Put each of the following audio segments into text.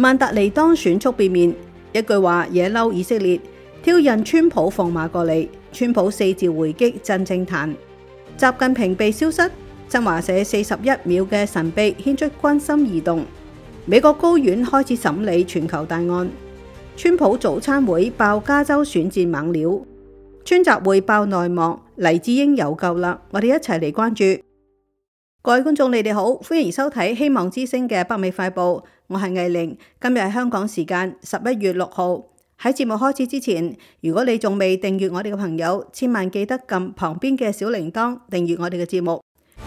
曼達尼當選速變面，一句話惹嬲以色列，挑釁川普放馬過嚟，川普4字回擊震政壇。習近平被消失，新華社41秒嘅神秘牽出軍心異動。美國高院開始審理全球大案。川普早餐會爆加州選戰猛料，川習會爆內幕，黎智英有救啦！我哋一齊嚟關注。各位觀眾，你哋好，歡迎收睇希望之聲嘅北美快報，我係藝玲。今日係香港時間11月6號。喺節目開始之前，如果你仲未訂閱我哋嘅朋友，千萬記得撳旁邊嘅小鈴鐺訂閱我哋嘅節目。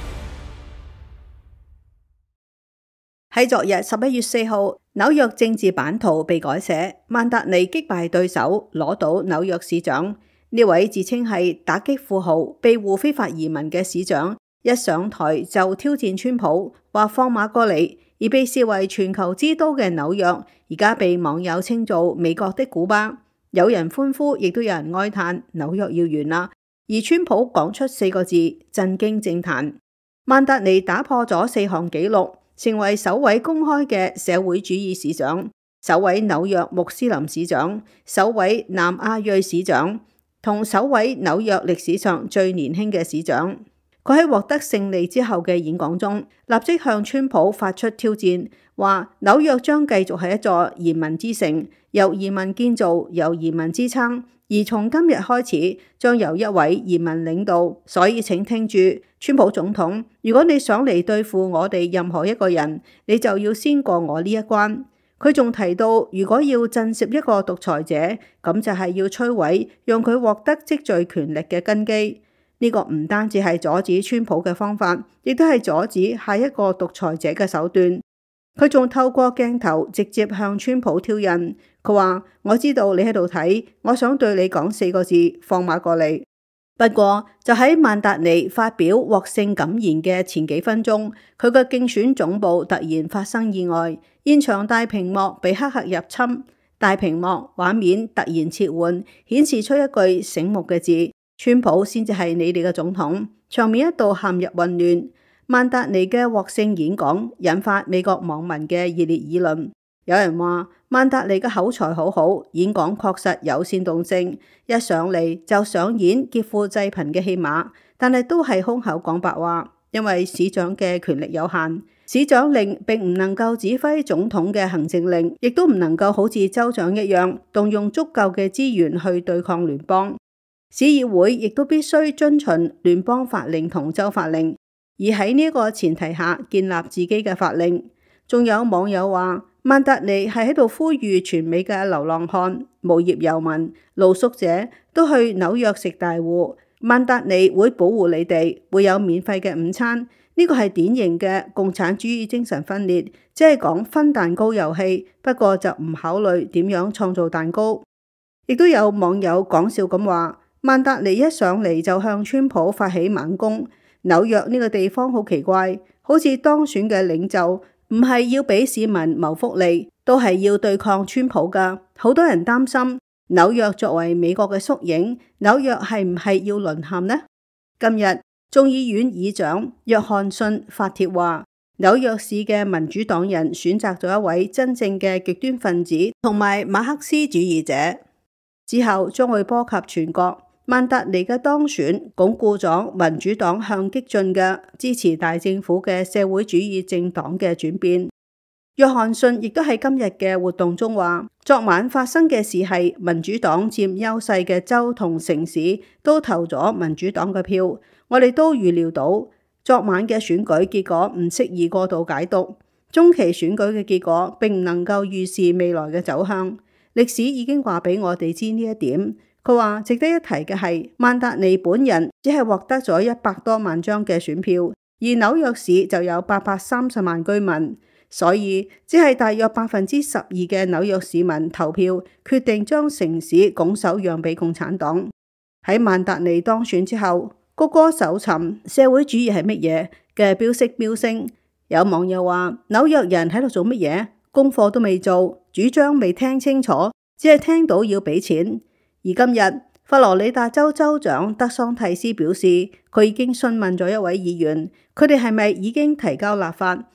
喺昨日11月4號，紐約政治版圖被改寫，曼達尼擊敗對手，攞到紐約市長。呢位自稱係打擊富豪、庇護非法移民嘅市長，一上台就挑戰川普，話放馬過嚟。而被視為全球之都嘅紐約，而家被網友稱做美國的古巴。有人歡呼，亦都有人哀嘆，紐約要完啦。而川普講出4個字，震驚政壇。曼達尼打破咗4項紀錄，成為首位公開嘅社會主義市長，首位紐約穆斯林市長，首位南亞裔市長，同首位紐約歷史上最年輕嘅市長。佢喺獲得勝利之後嘅演講中，立即向川普發出挑戰，話紐約將繼續係一座移民之城，由移民建造，由移民支撐，而從今日開始將由一位移民領導。所以請聽住，川普總統，如果你想嚟對付我哋任何一個人，你就要先過我呢一關。佢仲提到，如果要震懾一個獨裁者，咁就係要摧毀讓佢獲得積聚權力嘅根基。呢個唔單止係阻止川普嘅方法，亦都係阻止下一個獨裁者嘅手段。佢仲透過鏡頭直接向川普挑釁。佢話：我知道你喺度睇，我想對你講4個字，放馬過嚟。不過就喺曼達尼發表獲勝感言嘅前幾分鐘，佢嘅競選總部突然發生意外，現場大屏幕被黑客入侵，大屏幕畫面突然切換，顯示出一句醒目嘅字：川普先至係你哋嘅總統。場面一度陷入混亂。曼達尼嘅獲勝演講引發美國網民嘅熱烈議論。有人話曼達尼嘅口才好好，演講確實有煽動性，一上嚟就上演劫富濟貧嘅戲碼，但係都係空口講白話。因為市長嘅權力有限，市長令並唔能夠指揮總統嘅行政令，亦都唔能夠好似州長一樣動用足夠嘅資源去對抗聯邦。市議會亦都必須遵循聯邦法令同州法令，而喺呢個前提下建立自己嘅法令。仲有網友話，曼達尼係喺度呼籲全美嘅流浪漢、無業遊民、露宿者都去紐約食大戶。曼達尼會保護你哋，會有免費嘅午餐。呢個係典型嘅共產主義精神分裂，即係講分蛋糕遊戲，不過就唔考慮點樣創造蛋糕。亦都有網友講笑咁話，曼達尼一上嚟就向川普發起猛攻。紐約呢個地方好奇怪，好似當選嘅領袖唔係要俾市民謀福利，都係要對抗川普㗎。好多人擔心紐約作為美國嘅縮影，紐約係唔係要淪陷呢？今日眾議院議長約翰遜發帖話，紐約市嘅民主黨人選擇咗一位真正嘅極端分子同埋馬克思主義者，之後將會波及全國。曼達尼嘅當選鞏固咗民主黨向激進嘅支持大政府嘅社會主義政黨嘅轉變。約翰遜亦都喺今日嘅活動中話，昨晚發生嘅事係民主黨佔優勢嘅州同城市都投咗民主黨嘅票。我哋都預料到昨晚嘅選舉結果唔適宜過度解讀，中期選舉嘅結果並唔能夠預示未來嘅走向。歷史已經話俾我哋知呢一點。佢話值得一提嘅係，曼達尼本人只係獲得咗100多萬張嘅選票，而紐約市就有830萬居民，所以只係大約12%嘅紐約市民投票決定將城市拱手讓俾共產黨。喺曼達尼當選之後，谷歌搜尋社會主義係乜嘢嘅標識飆升。有網友話，紐約人喺度做乜嘢？功課都未做，主張未聽清楚，只係聽到要俾錢。而今日，佛羅里達州州長德桑蒂斯表示，佢已經詢問咗一位議員，佢哋係咪已經提交立法，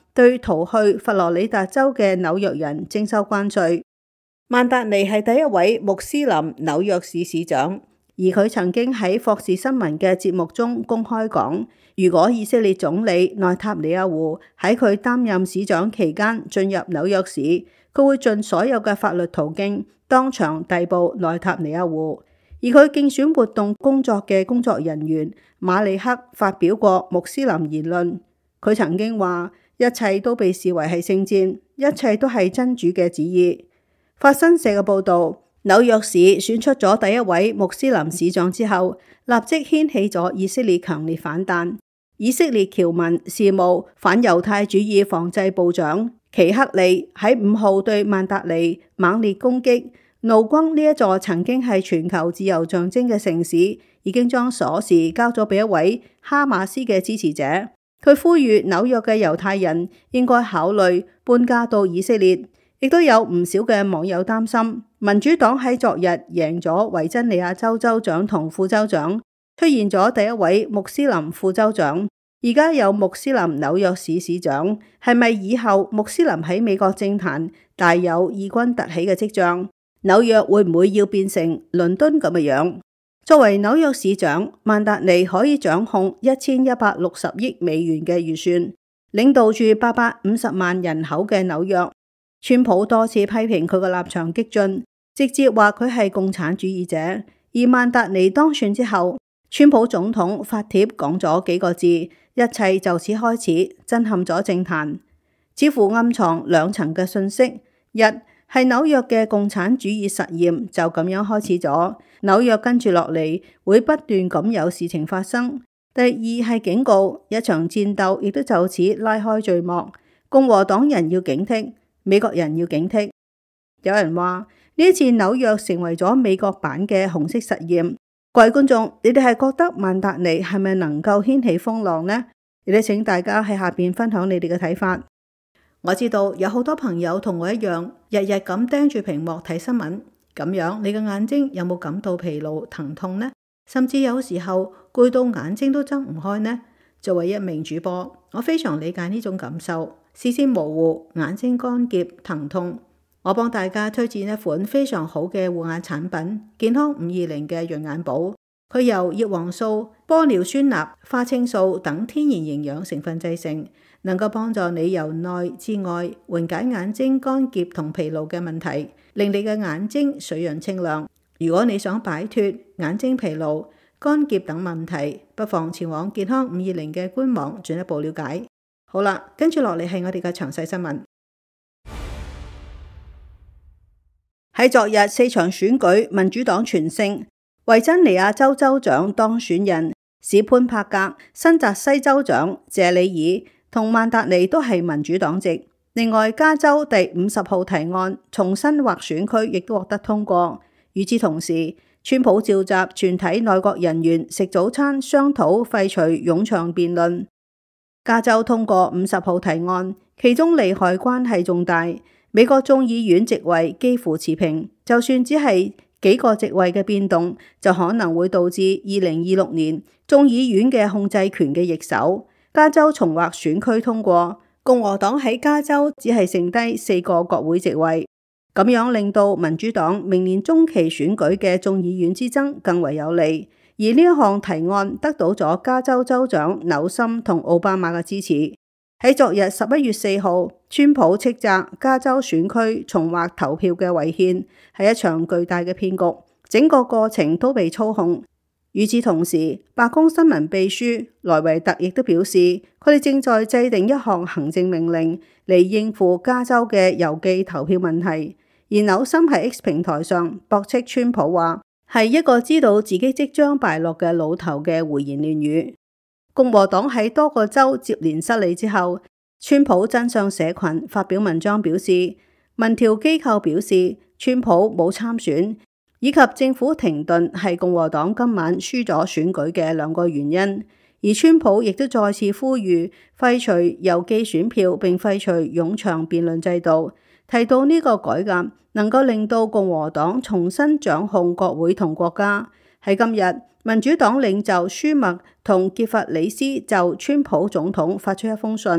對逃去佛羅里達州嘅紐約人徵收關稅。曼達尼係第一位穆斯林紐約市市長，而佢曾經喺霍士新聞嘅節目中公開講，如果以色列總理內塔尼亞胡喺佢擔任市長期間進入紐約市，佢會盡所有嘅法律途徑當場逮捕內塔尼亞胡。而佢競選活動工作嘅工作人員馬利克發表過穆斯林言論，佢曾經話一切都被視為係聖戰，一切都係真主嘅旨意。法新社嘅報導，紐約市選出咗第一位穆斯林市長之後，立即掀起咗以色列強烈反彈。以色列僑民事務反猶太主義防制部長奇克利喺5號對曼達尼猛烈攻擊，怒轟呢一座曾經係全球自由象徵嘅城市，已經將鎖匙交咗俾一位哈馬斯嘅支持者。佢呼籲紐約嘅猶太人應該考慮搬家到以色列。亦都有唔少嘅網友擔心，民主黨喺昨日贏咗維珍尼亞州州長同副州長，出現咗第一位穆斯林副州長，而家有穆斯林紐約市市長，係咪以後穆斯林喺美國政壇大有異軍突起嘅跡象？紐約會唔會要變成倫敦咁嘅樣？作為紐約市長，曼達尼可以掌控1160億美元嘅預算，領導住850萬人口嘅紐約。川普多次批評佢嘅立場激進，直接話佢係共產主義者。而曼達尼當選之後，川普總統發帖講咗幾個字，一切就此開始，震撼咗政壇，似乎暗藏兩層嘅信息：一係紐約嘅共產主義實驗就咁樣開始咗，紐約跟住落嚟會不斷咁有事情發生；第二係警告，一場戰鬥亦都就此拉開序幕，共和黨人要警惕。美國人要警惕。有人話呢一次紐約成為咗美國版嘅紅色實驗。各位觀眾，你哋係覺得曼達尼係咪能夠掀起風浪呢？亦都請大家喺下邊分享你哋嘅睇法。我知道有好多朋友同我一樣，日日咁盯住屏幕睇新聞，咁樣你嘅眼睛有冇感到疲勞、疼痛呢？甚至有時候攰到眼睛都睜唔開呢？作為一名主播，我非常理解呢種感受。視線模糊、眼睛乾澀、疼痛，我幫大家推薦一款非常好嘅護眼產品——健康520嘅潤眼寶。佢由葉黃素、玻尿酸鈉、花青素等天然營養成分製成，能夠幫助你由內至外緩解眼睛乾澀同疲勞嘅問題，令你嘅眼睛水潤清亮。如果你想擺脫眼睛疲勞、乾澀等問題，不妨前往健康520嘅官網進一步了解。好啦，跟住落嚟係我哋嘅詳細新聞。喺昨日4場選舉，民主黨全勝，維珍尼亞州州長當選人史潘柏格、新澤西州長謝里爾同曼達尼都係民主黨籍。另外，加州第50號提案重新劃選區亦都獲得通過。與此同時，川普召集全體內閣人員食早餐，商討廢除冗長辯論。加州通過50號提案，其中利害關係重大。美國眾議院席位幾乎持平，就算只係幾個席位嘅變動，就可能會導致2026年眾議院嘅控制權嘅易手。加州重劃選區通過，共和黨喺加州只係剩低4個國會席位，咁樣令到民主黨明年中期選舉嘅眾議院之爭更為有利。而呢一項提案得到咗加州州長紐森同奧巴馬嘅支持。喺昨日11月4號，川普斥責加州選區重劃投票嘅違憲，係一場巨大嘅騙局，整個過程都被操控。與此同時，白宮新聞秘書萊維特亦都表示，佢哋正在制定一項行政命令嚟應付加州嘅郵寄投票問題。而紐森喺 X 平台上駁斥川普話，係一個知道自己即將敗落嘅老頭嘅胡言亂語。共和黨喺多個州接連失利之後，川普真相社群發表文章表示，民調機構表示川普冇參選，以及政府停頓係共和黨今晚輸咗選舉嘅2個原因。而川普亦都再次呼籲廢除郵寄選票並廢除冗長辯論制度，提到呢個改革能夠令到共和黨重新掌控國會同國家。喺今日，民主黨領袖舒默同傑弗里斯就川普總統發出一封信，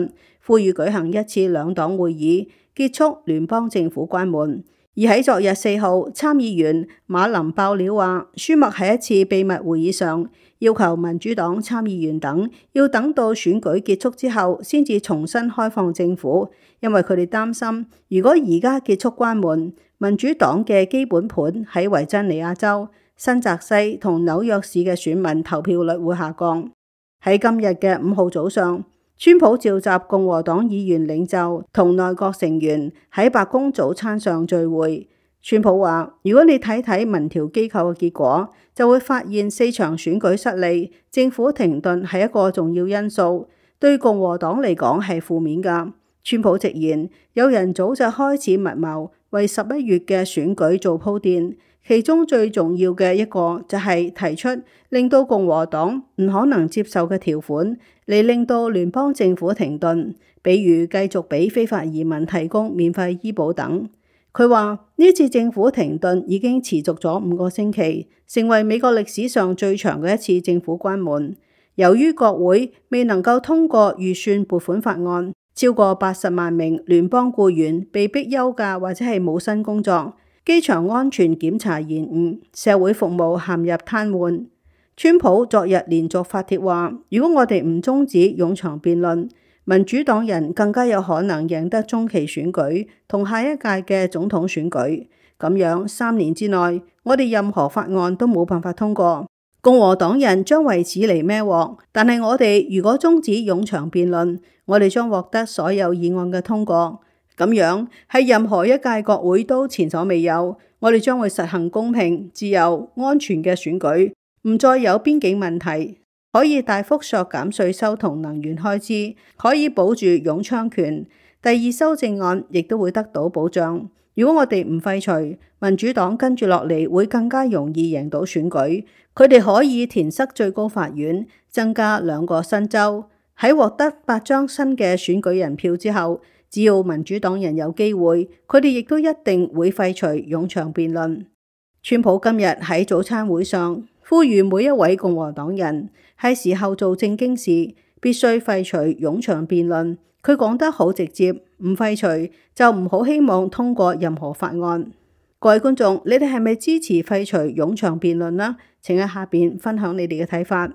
呼籲舉行一次兩黨會議，結束聯邦政府關門。而喺昨日4號，參議員馬林爆料話，舒默喺一次秘密會議上要求民主黨參議員等要等到選舉結束之後先至重新開放政府，因為佢哋擔心如果而家結束關門，民主黨嘅基本盤喺維珍尼亞州、新澤西同紐約市嘅選民投票率會下降。喺今日嘅5號早上，川普召集共和黨議員領袖同內閣成員喺白宮早餐上聚會。川普話：如果你睇睇民調機構嘅結果，就會發現4場選舉失利，政府停頓係一個重要因素，對共和黨嚟講係負面㗎。川普直言，有人早就開始密謀為11月嘅選舉做鋪墊。其中最重要嘅一個就係提出令到共和黨唔可能接受嘅條款，嚟令到聯邦政府停頓，比如繼續俾非法移民提供免費醫保等。佢話呢次政府停頓已經持續咗5個星期，成為美國歷史上最長嘅一次政府關門。由於國會未能夠通過預算撥款法案，超過80萬名聯邦僱員被迫休假或者係冇薪工作。機場安全檢查延誤，社會服務陷入癱瘓。川普昨日連續發帖話，如果我哋唔終止冗長辯論，民主黨人更加有可能贏得中期選舉同下一屆嘅總統選舉。咁樣3年之內，我哋任何法案都冇辦法通過。共和黨人將為此嚟孭鑊，但係我哋如果終止冗長辯論，我哋將獲得所有議案嘅通過。咁樣喺任何一屆國會都前所未有，我哋將會實行公平、自由、安全嘅選舉，唔再有邊境問題，可以大幅削減稅收同能源開支，可以保住擁槍權。第2修正案亦都會得到保障。如果我哋唔廢除，民主黨跟住落嚟會更加容易贏到選舉。佢哋可以填塞最高法院，增加2個新州。喺獲得8張新嘅選舉人票之後，只要民主黨人有機會，佢哋亦都一定會廢除冗長辯論。川普今日喺早餐會上呼籲每一位共和黨人係時候做正經事，必須廢除冗長辯論。佢講得好直接，唔廢除就唔好希望通過任何法案。各位觀眾，你哋係咪支持廢除冗長辯論呢？請喺下邊分享你哋嘅睇法。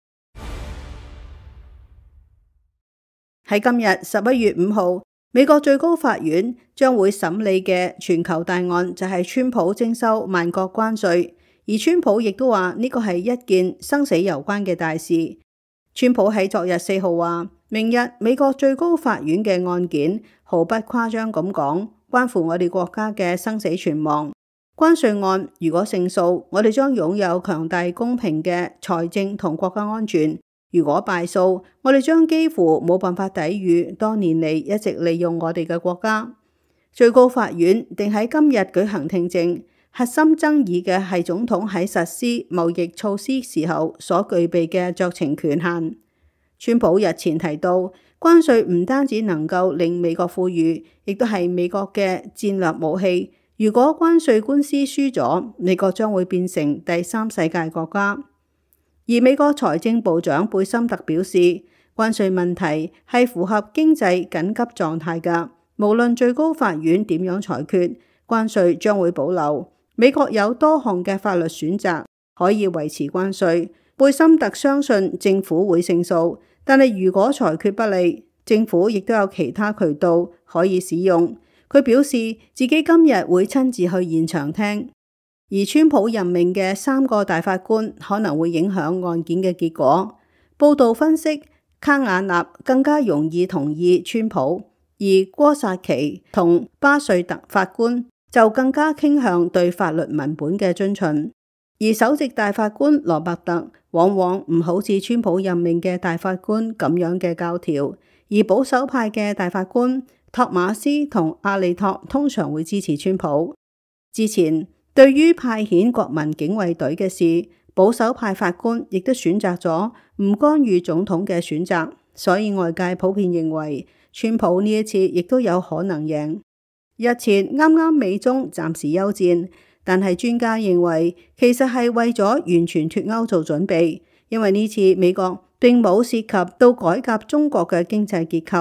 喺今日11月5號，美國最高法院將會審理嘅全球大案就係川普徵收萬國關稅，而川普亦都話呢個係一件生死攸關嘅大事。川普喺昨日4號話，明日美國最高法院嘅案件毫不誇張咁講，關乎我哋國家嘅生死存亡。關稅案如果勝訴，我哋將擁有強大公平嘅財政同國家安全。如果敗訴，我哋將幾乎冇辦法抵禦多年嚟一直利用我哋嘅國家。最高法院定喺今日舉行聽證，核心爭議嘅係總統喺實施貿易措施時候所具備嘅酌情權限。川普日前提到，關稅唔單止能夠令美國富裕，亦都係美國嘅戰略武器。如果關稅官司輸咗，美國將會變成第3世界國家。而美國財政部長貝森特表示，關稅問題係符合經濟緊急狀態㗎，無論最高法院點樣裁決，關稅將會保留。美國有多項嘅法律選擇可以維持關稅。貝森特相信政府會勝訴，但係如果裁決不利，政府亦都有其他渠道可以使用。佢表示自己今日會親自去現場聽。而川普任命嘅3個大法官可能會影響案件嘅結果。報道分析，卡瓦納更加容易同意川普，而戈薩奇同巴瑞特法官就更加傾向對法律文本嘅遵循。而首席大法官羅伯特往往唔好似川普任命嘅大法官咁樣嘅教條，而保守派嘅大法官托馬斯同阿利托通常會支持川普。之前對於派遣國民警衛隊嘅事，保守派法官亦都選擇咗唔干預總統嘅選擇，所以外界普遍認為川普呢一次亦都有可能贏。日前啱啱美中暫時休戰，但係專家認為其實係為咗完全脫歐做準備，因為呢次美國並冇涉及到改革中國嘅經濟結構，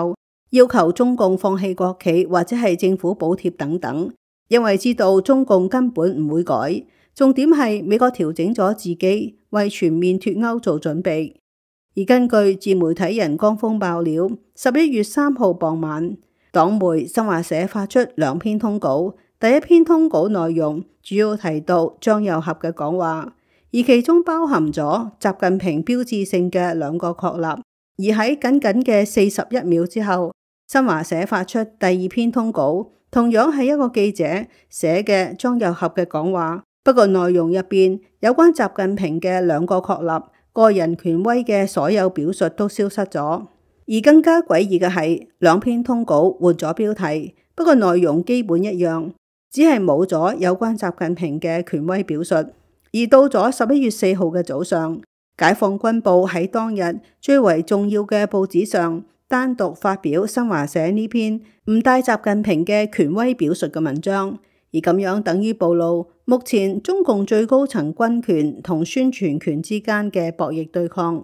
要求中共放棄國企或者係政府補貼等等，因為知道中共根本唔會改。重點係美國調整咗自己為全面脫歐做準備。而根據自媒體人江峰爆料，11月3號傍晚，黨媒新華社發出2篇通稿。第一篇通稿內容主要提到張又俠嘅講話，而其中包含咗習近平標誌性嘅2個確立。而喺僅僅嘅41秒之後，新華社發出第2篇通稿，同樣係一個記者寫嘅張又俠嘅講話，不過內容入邊有關習近平嘅2個確立、個人權威嘅所有表述都消失咗。而更加詭異嘅係，2篇通稿換咗標題，不過內容基本一樣，只係冇咗有關習近平嘅權威表述。而到咗11月4號嘅早上，解放軍報喺當日最為重要嘅報紙上單獨發表新華社呢篇唔帶習近平嘅權威表述嘅文章，而咁樣等於暴露目前中共最高層軍權同宣傳權之間嘅博弈對抗。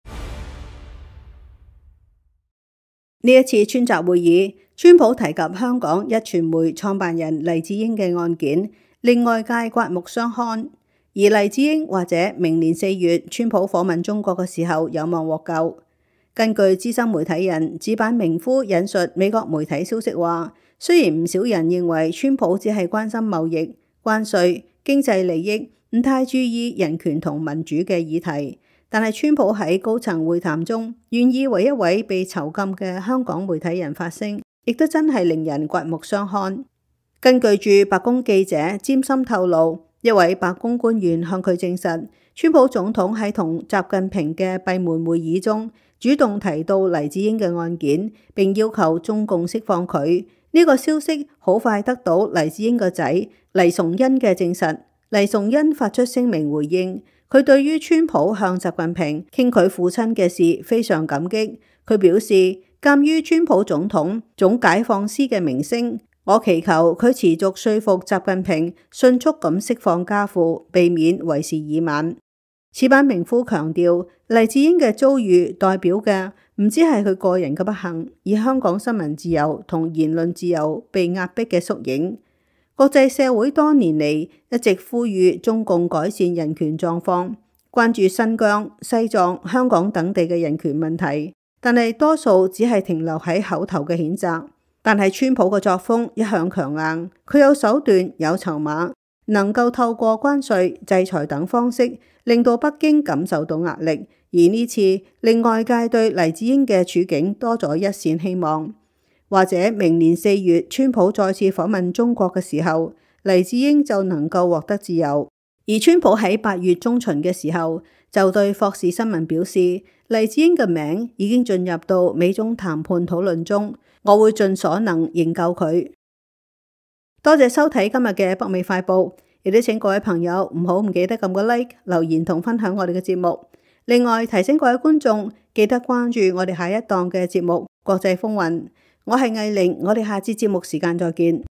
呢一次川習會議，川普提及香港壹傳媒創辦人黎智英嘅案件，令外界刮目相看。而黎智英或者明年4月川普訪問中國嘅時候有望獲救。根據資深媒體人紙板明夫引述美國媒體消息話，雖然唔少人認為川普只係關心貿易、關稅、經濟利益，唔太注意人權同民主嘅議題，但係川普喺高層會談中願意為一位被囚禁嘅香港媒體人發聲，亦都真係令人刮目相看。根據駐白宮記者詹森透露，一位白宮官員向佢證實，川普總統喺同習近平嘅閉門會議中主動提到黎智英嘅案件，並要求中共釋放佢。呢個消息好快得到黎智英個仔黎崇恩嘅證實。黎崇恩發出聲明回應，佢對於川普向習近平傾佢父親嘅事非常感激。佢表示，鑑於川普總統總解放師嘅名聲，我祈求佢持續說服習近平迅速咁釋放家父，避免為時已晚。矢板明夫強調，黎智英嘅遭遇代表嘅唔止係佢個人嘅不幸，而香港新聞自由同言論自由被壓迫嘅縮影。國際社會多年嚟一直呼籲中共改善人權狀況，關注新疆、西藏、香港等地嘅人權問題，但係多數只係停留喺口頭嘅譴責。但係川普嘅作風一向強硬，佢有手段、有籌碼，能夠透過關稅、制裁等方式令到北京感受到壓力。而呢次令外界對黎智英嘅處境多咗一線希望。或者明年4月川普再次訪問中國嘅時候，黎智英就能夠獲得自由。而川普喺8月中旬嘅時候就對霍士新聞表示，黎智英嘅名已經進入到美中談判討論中，我會盡所能營救佢。多謝收睇今日嘅北美快報，亦都請各位朋友唔記得撳個 like、留言同分享我哋嘅節目。另外提醒各位觀眾記得關注我哋下一檔嘅節目《國際風雲》。我係藝玲，我哋下次節目時間再見。